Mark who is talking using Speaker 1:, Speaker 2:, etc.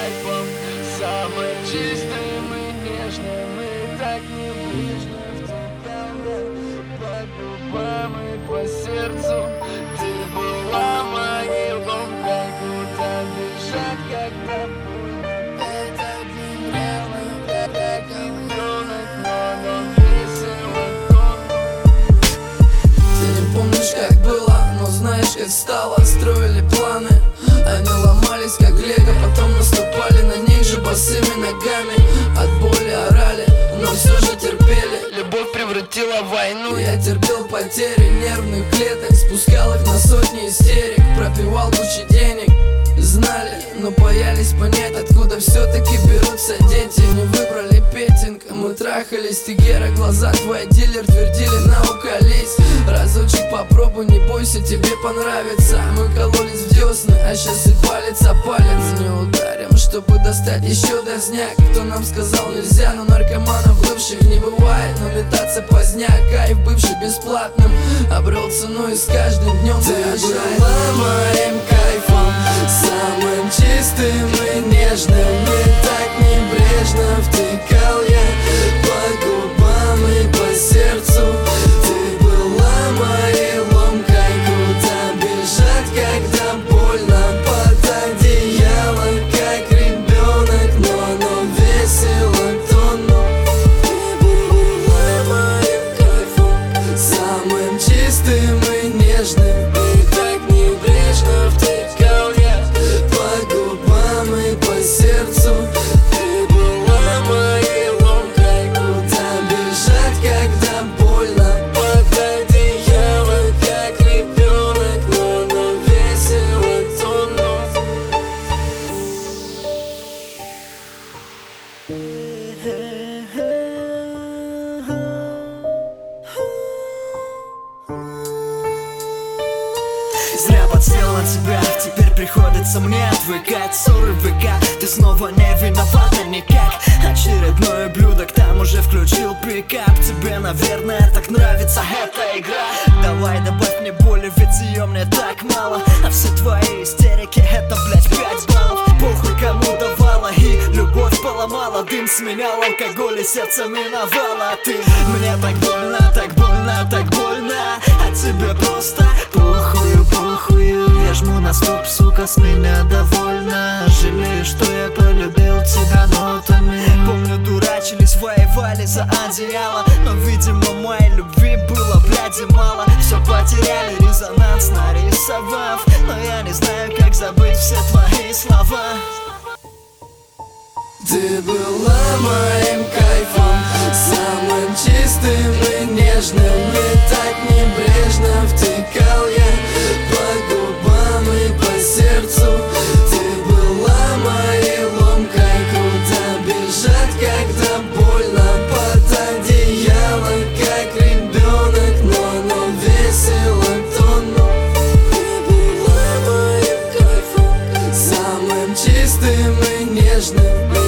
Speaker 1: кайфом, самым чистым и нежным, и так небрежно втекала по губам и по сердцу. Ты была моей ломкой, куда бежать, когда больно. Это генералы, как ребенок, но он весело тонул.
Speaker 2: Ты не помнишь, как было, но знаешь, как стало. Строили планы, они ломались, как лего, потом наступали на них же босыми ногами. От боли орали, но все же терпели.
Speaker 1: Любовь превратила в войну.
Speaker 2: Я терпел потери нервных клеток, спускал их на сотни истерик, пропивал кучу денег. Знали, но боялись понять, откуда все-таки берутся дети. Не выбрали петинг, мы трахались, тигера, глаза твои дилер твердили на уколись. Разочек попробуй, не бойся, тебе понравится. Мы кололись в десны, а сейчас и палец о палец не ударим, чтобы достать еще дозняк. Кто нам сказал нельзя, но наркоманов бывших не бывает. Но метаться поздняк, кайф бывший бесплатным обрел цену и с каждым днем дорожает. Ты была моим кайфом, самым чистым и нежным, и так небрежно втекал я по губам и по сердцу. Ты была моей ломкой, куда бежать, когда больно. Под одеялом, как ребенок, но оно весело тонул. Ты была моим кайфом, самым чистым и нежным, и так небрежно втекал я по губам и по сердцу.
Speaker 1: Ты была моей ломкой,
Speaker 2: Куда бежать, когда больно.
Speaker 1: под одеялом, как ребенок, но он весело тонул.
Speaker 3: Зря подсел на тебя, теперь приходится мне отвыкать. Ссоры в ВК, ты снова не виновата никак. Очередное блюдо, к тому же включил пикап. Тебе, наверное, так нравится эта игра. Давай добавь мне боли, ведь ее мне так мало. А все твои истерики, это, блять, 5 баллов. Похуй, кому давала, и любовь поломала. Дым сменял алкоголь, и сердце миновало. Ты мне так больно, так больно, так больно. А тебе просто похую, похую. Я жму на стоп, сука, с меня довольна. Жалею, что я полюбил тебя нотами. Помню, дурачились, воевали за одеяло, но, видимо, моей любви было, бляди, мало. Все потеряли, резонанс нарисовав, но я не знаю, как забыть все твои слова.
Speaker 2: Ты была моим кайфом, самым чистым и нежным, и так небрежно втекал я по губам и по сердцу. Ты была моей ломкой, куда бежать, когда больно. Под одеялом, как ребенок, но оно весело тонул. Ты была моим кайфом, самым чистым и нежным.